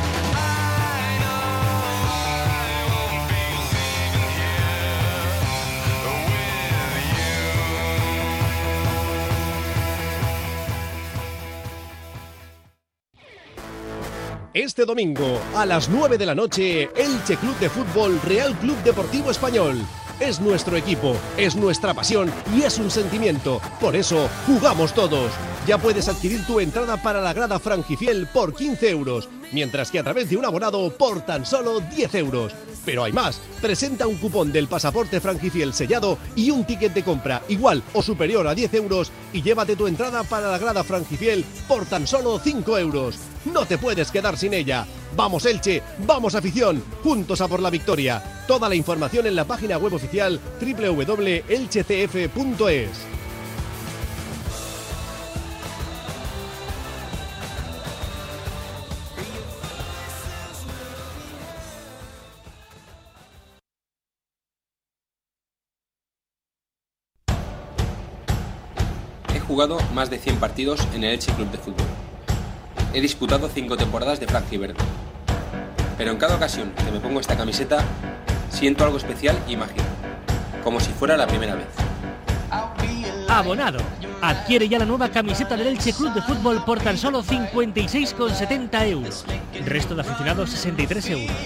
Este domingo, a las nueve de la noche, Elche Club de Fútbol Real Club Deportivo Español. Es nuestro equipo, es nuestra pasión y es un sentimiento. Por eso, jugamos todos. Ya puedes adquirir tu entrada para la grada franjifiel por quince euros, mientras que a través de un abonado por tan solo diez euros. Pero hay más. Presenta un cupón del pasaporte franjifiel sellado y un ticket de compra igual o superior a diez euros y llévate tu entrada para la grada franjifiel por tan solo cinco euros. No te puedes quedar sin ella. ¡Vamos Elche! ¡Vamos afición! ¡Juntos a por la victoria! Toda la información en la página web oficial doble u doble u doble u punto elche c f punto es. He jugado más de cien partidos en el Elche Club de Fútbol. He disputado cinco temporadas de franjiverde. Pero en cada ocasión que me pongo esta camiseta, siento algo especial y mágico, como si fuera la primera vez. Abonado. Adquiere ya la nueva camiseta del Elche Club de Fútbol por tan solo cincuenta y seis con setenta euros. Resto de aficionados sesenta y tres euros.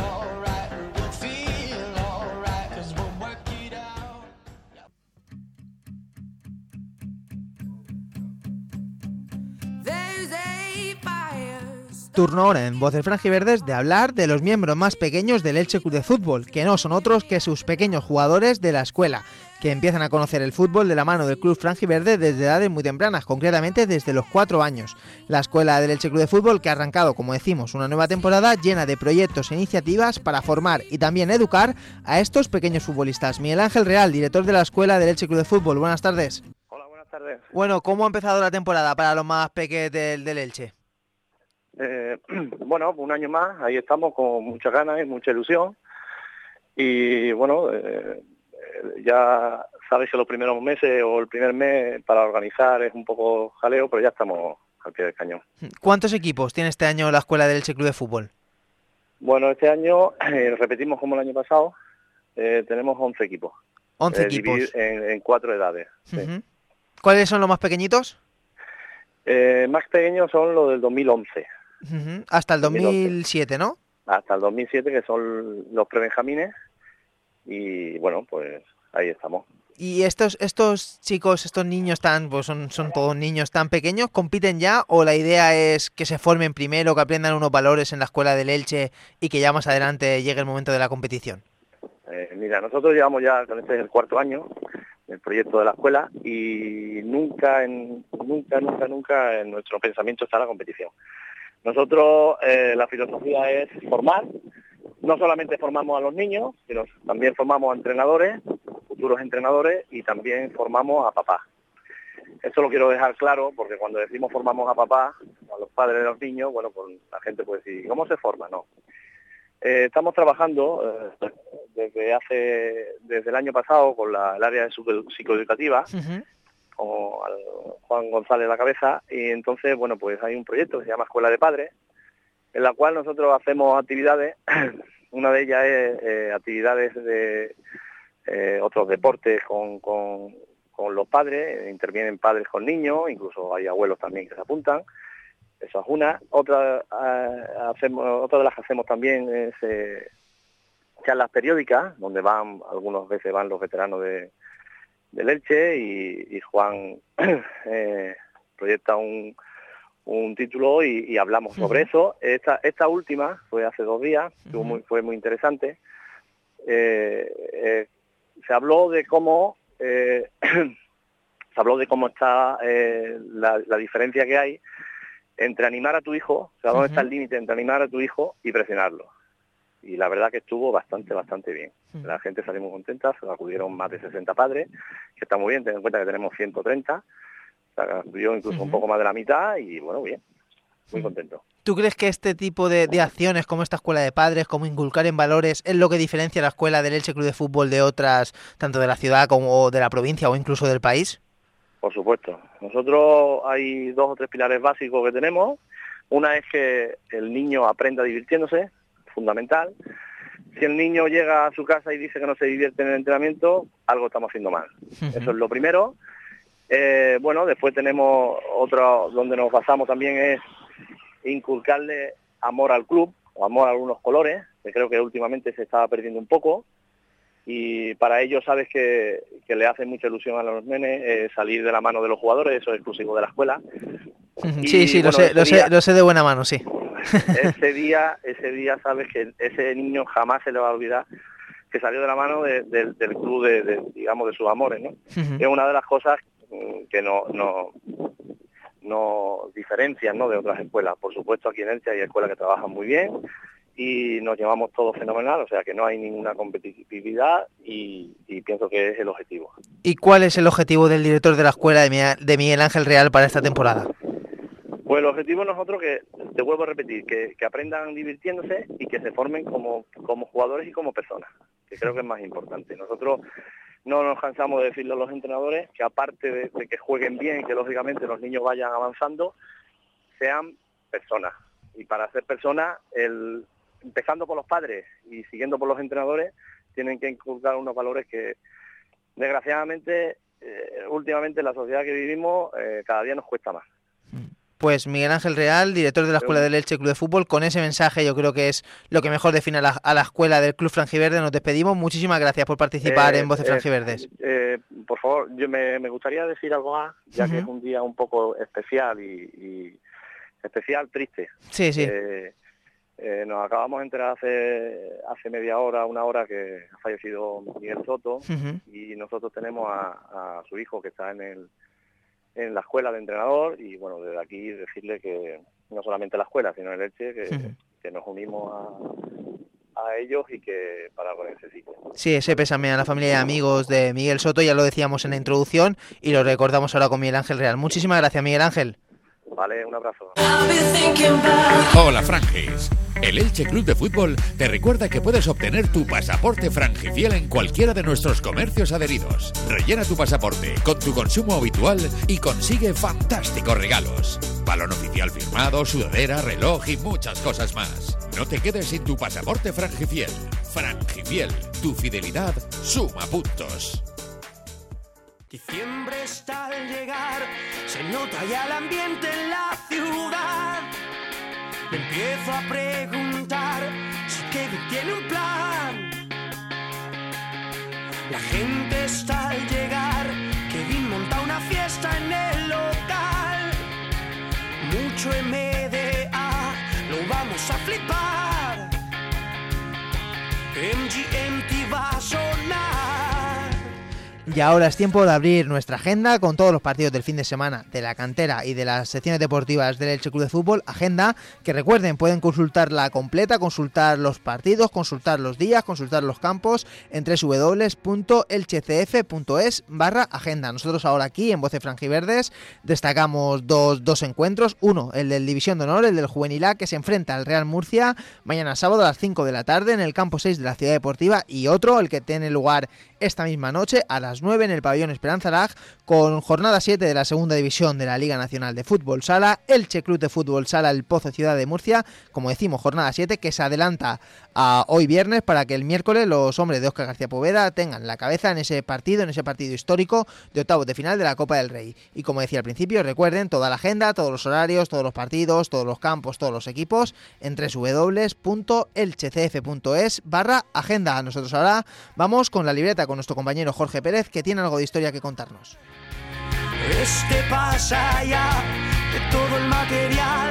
Turno ahora en Voces Franjiverdes de hablar de los miembros más pequeños del Elche Club de Fútbol, que no son otros que sus pequeños jugadores de la escuela, que empiezan a conocer el fútbol de la mano del Club Franjiverde desde edades muy tempranas, concretamente desde los cuatro años. La escuela del Elche Club de Fútbol, que ha arrancado, como decimos, una nueva temporada llena de proyectos e iniciativas para formar y también educar a estos pequeños futbolistas. Miguel Ángel Real, director de la escuela del Elche Club de Fútbol. Buenas tardes. Hola, buenas tardes. Bueno, ¿cómo ha empezado la temporada para los más pequeños del, del Elche? Eh, bueno, un año más, ahí estamos con muchas ganas y mucha ilusión. Y bueno, eh, ya sabéis que los primeros meses o el primer mes para organizar es un poco jaleo, pero ya estamos al pie del cañón. ¿Cuántos equipos tiene este año la escuela del Elche Club de Fútbol? Bueno, este año eh, repetimos como el año pasado, eh, tenemos once equipos. once eh, equipos. En, en cuatro edades. Uh-huh. Sí. ¿Cuáles son los más pequeñitos? Eh, más pequeños son los del dos mil once. Uh-huh. Hasta el dos mil siete, ¿no? Hasta el dos mil siete, que son los prebenjamines, y bueno, pues ahí estamos. ¿Y estos estos chicos, estos niños tan, pues son, son todos niños tan pequeños, compiten ya o la idea es que se formen primero, que aprendan unos valores en la escuela del Elche y que ya más adelante llegue el momento de la competición? Eh, mira, nosotros llevamos ya, con este es el cuarto año, el proyecto de la escuela, y nunca, en, nunca, nunca, nunca en nuestro pensamiento está la competición. Nosotros, eh, la filosofía es formar. No solamente formamos a los niños, sino también formamos a entrenadores, futuros entrenadores, y también formamos a papás. Eso lo quiero dejar claro, porque cuando decimos formamos a papás, a los padres de los niños, bueno, pues la gente puede decir, ¿cómo se forma? No. Eh, estamos trabajando eh, desde hace desde el año pasado con la, el área de psicoeducativa, uh-huh. con al, Juan González a la cabeza, y entonces, bueno, pues hay un proyecto que se llama Escuela de Padres, en la cual nosotros hacemos actividades. Una de ellas es eh, actividades de eh, otros deportes con, con, con los padres, intervienen padres con niños, incluso hay abuelos también que se apuntan. Eso es una. Otra, uh, hacemos, otra de las que hacemos también es eh, charlas periódicas, donde van, algunas veces van los veteranos de, del Elche y, y Juan eh, proyecta un, un título y, y hablamos sobre eso. Esta, esta última fue hace dos días, fue muy, fue muy interesante. Eh, eh, se habló de cómo eh, se habló de cómo está eh, la, la diferencia que hay entre animar a tu hijo, o sea, dónde uh-huh. está el límite entre animar a tu hijo y presionarlo. Y la verdad que estuvo bastante, bastante bien. Uh-huh. La gente salió muy contenta, se acudieron más de sesenta padres, que está muy bien, ten en cuenta que tenemos ciento treinta, o sea, yo incluso uh-huh. un poco más de la mitad y bueno, bien, muy uh-huh. contento. ¿Tú crees que este tipo de, de acciones, como esta escuela de padres, como inculcar en valores, es lo que diferencia a la escuela del Elche Club de Fútbol de otras, tanto de la ciudad como de la provincia o incluso del país? Por supuesto. Nosotros hay dos o tres pilares básicos que tenemos. Una es que el niño aprenda divirtiéndose, fundamental. Si el niño llega a su casa y dice que no se divierte en el entrenamiento, algo estamos haciendo mal. Uh-huh. Eso es lo primero. Eh, bueno, después tenemos otro donde nos basamos también es inculcarle amor al club, o amor a algunos colores, que creo que últimamente se estaba perdiendo un poco. Y para ello sabes que, que le hace mucha ilusión a los nenes eh, salir de la mano de los jugadores, eso es exclusivo de la escuela. Y, sí, sí, bueno, lo, sé, lo, día, sé, lo sé de buena mano, sí. Ese día, ese día sabes que ese niño jamás se le va a olvidar que salió de la mano de, de, del club, de, de, digamos, de sus amores, ¿no? Uh-huh. Es una de las cosas que no, no, no diferencian, ¿no?, de otras escuelas. Por supuesto, aquí en Elche hay escuelas que trabajan muy bien y nos llevamos todos fenomenal, o sea que no hay ninguna competitividad y, y pienso que es el objetivo. ¿Y cuál es el objetivo del director de la escuela de Miguel Ángel Real para esta temporada? Pues el objetivo es nosotros que, te vuelvo a repetir, que, que aprendan divirtiéndose y que se formen como, como jugadores y como personas, que creo que es más importante. Nosotros no nos cansamos de decirle a los entrenadores que aparte de, de que jueguen bien y que lógicamente los niños vayan avanzando, sean personas. Y para ser personas, el empezando por los padres y siguiendo por los entrenadores, tienen que inculcar unos valores que, desgraciadamente, eh, últimamente en la sociedad que vivimos, eh, cada día nos cuesta más. Pues Miguel Ángel Real, director de la Escuela del Elche Club de Fútbol, con ese mensaje yo creo que es lo que mejor define a la, a la escuela del Club Franjiverde. Nos despedimos. Muchísimas gracias por participar eh, en Voces eh, Franjiverdes. Eh, por favor, yo me, me gustaría decir algo más, ya uh-huh. que es un día un poco especial y, y especial, triste. Sí, sí. Eh, Eh, nos acabamos de enterar hace hace media hora, una hora, que ha fallecido Miguel Soto uh-huh. y nosotros tenemos a, a su hijo que está en el en la escuela de entrenador y bueno, desde aquí decirle que no solamente la escuela, sino el Elche, que, uh-huh. que nos unimos a, a ellos y que para lo que necesiten. Sí, ese pésame a la familia y amigos de Miguel Soto, ya lo decíamos en la introducción y lo recordamos ahora con Miguel Ángel Real. Muchísimas gracias, Miguel Ángel. Vale, un abrazo. Hola, Franjis. El Elche Club de Fútbol te recuerda que puedes obtener tu pasaporte Franjifiel en cualquiera de nuestros comercios adheridos. Rellena tu pasaporte con tu consumo habitual y consigue fantásticos regalos. Balón oficial firmado, sudadera, reloj y muchas cosas más. No te quedes sin tu pasaporte Franjifiel. Franjifiel, tu fidelidad suma puntos. Diciembre está al llegar, se nota ya el ambiente en la ciudad. Me empiezo a preguntar si Kevin tiene un plan. La gente está al llegar, Kevin monta una fiesta en el local. Mucho M D A, lo vamos a flipar. M G M T va a sonar. Y ahora es tiempo de abrir nuestra agenda con todos los partidos del fin de semana de la cantera y de las secciones deportivas del Elche Club de Fútbol. Agenda que, recuerden, pueden consultarla completa, consultar los partidos, consultar los días, consultar los campos en doble u doble u doble u punto elchecf punto es barra agenda. Nosotros ahora aquí en Voces Franjiverdes destacamos dos, dos encuentros. Uno, el del División de Honor, el del Juvenil A, que se enfrenta al Real Murcia mañana sábado a las cinco de la tarde en el campo seis de la Ciudad Deportiva, y otro, el que tiene lugar esta misma noche a las nueve en el pabellón Esperanza Lag, con jornada siete de la segunda división de la Liga Nacional de Fútbol Sala, Elche Club de Fútbol Sala El Pozo Ciudad de Murcia. Como decimos, jornada siete que se adelanta a hoy viernes para que el miércoles los hombres de Óscar García Poveda tengan la cabeza en ese partido, en ese partido histórico de octavos de final de la Copa del Rey. Y como decía al principio, recuerden toda la agenda, todos los horarios, todos los partidos, todos los campos, todos los equipos en doble u doble u doble u punto elchecf punto es barra agenda. Nosotros ahora vamos con la libreta, con con nuestro compañero Jorge Pérez, que tiene algo de historia que contarnos. Este pasa ya de todo el material.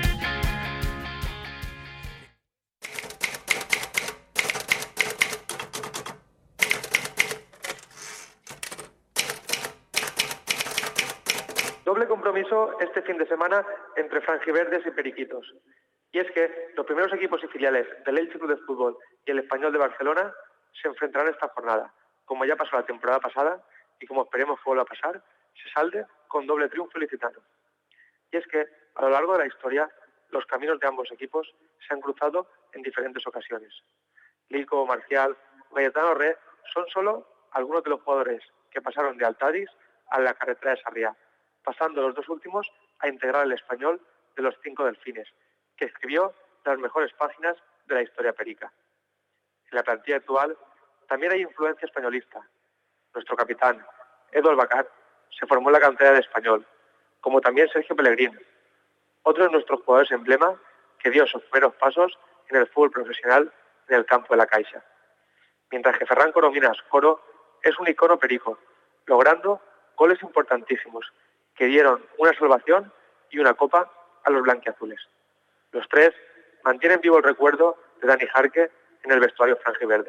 Doble compromiso este fin de semana entre franjiverdes y periquitos. Y es que los primeros equipos y filiales del Elche Club de Fútbol y el Español de Barcelona se enfrentarán esta jornada, como ya pasó la temporada pasada y como esperemos que vuelva a pasar, se salde con doble triunfo ilicitano. Y es que a lo largo de la historia los caminos de ambos equipos se han cruzado en diferentes ocasiones. Lico, Marcial, Cayetano Re son solo algunos de los jugadores que pasaron de Altadis a la carretera de Sarriá, pasando los dos últimos a integrar el Español de los cinco delfines, que escribió las mejores páginas de la historia perica. En la plantilla actual también hay influencia españolista. Nuestro capitán, Edu Albacar, se formó en la cantera del Español, como también Sergio Pellegrín, otro de nuestros jugadores emblema que dio sus primeros pasos en el fútbol profesional en el campo de la Caixa. Mientras que Ferran Corominas Coro es un icono perico, logrando goles importantísimos que dieron una salvación y una copa a los blanquiazules. Los tres mantienen vivo el recuerdo de Dani Jarque en el vestuario franjiverde.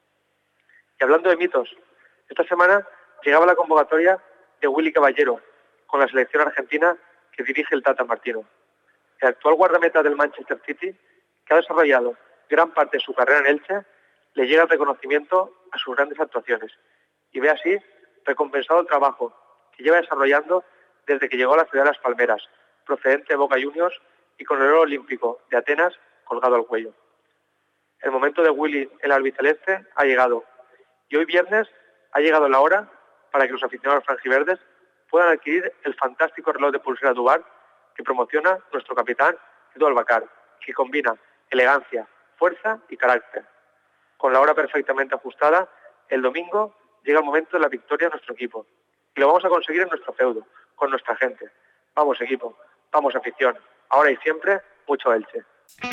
Y hablando de mitos, esta semana llegaba la convocatoria de Willy Caballero con la selección argentina que dirige el Tata Martino. El actual guardameta del Manchester City, que ha desarrollado gran parte de su carrera en Elche, le llega el reconocimiento a sus grandes actuaciones y ve así recompensado el trabajo que lleva desarrollando desde que llegó a la ciudad de Las Palmeras, procedente de Boca Juniors y con el oro olímpico de Atenas colgado al cuello. El momento de Willy en el albiceleste ha llegado y hoy viernes ha llegado la hora para que los aficionados franjiverdes puedan adquirir el fantástico reloj de pulsera Dubar que promociona nuestro capitán Edu Albacar, que combina elegancia, fuerza y carácter. Con la hora perfectamente ajustada, el domingo llega el momento de la victoria de nuestro equipo y lo vamos a conseguir en nuestro feudo, con nuestra gente. Vamos equipo, vamos afición, ahora y siempre, mucho Elche.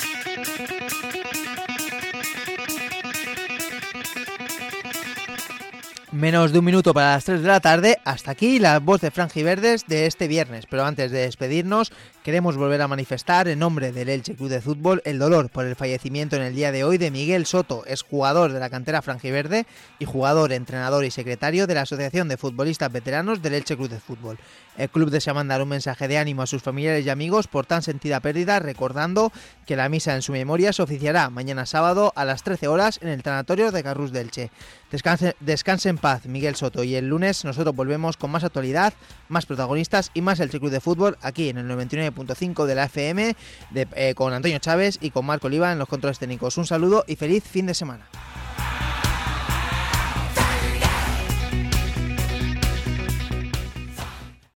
Menos de un minuto para las tres de la tarde, hasta aquí la voz de franjiverdes de este viernes, pero antes de despedirnos queremos volver a manifestar en nombre del Elche Club de Fútbol el dolor por el fallecimiento en el día de hoy de Miguel Soto, exjugador de la cantera franjiverde y jugador, entrenador y secretario de la Asociación de Futbolistas Veteranos del Elche Club de Fútbol. El club desea mandar un mensaje de ánimo a sus familiares y amigos por tan sentida pérdida, recordando que la misa en su memoria se oficiará mañana sábado a las trece horas en el tanatorio de Carrús de Elche. Descanse, descanse en paz Miguel Soto, y el lunes nosotros volvemos con más actualidad, más protagonistas y más Elche Club de Fútbol aquí en el noventa y nueve punto cinco de la F M de, eh, con Antonio Chávez y con Marco Oliva en los controles técnicos. Un saludo y feliz fin de semana.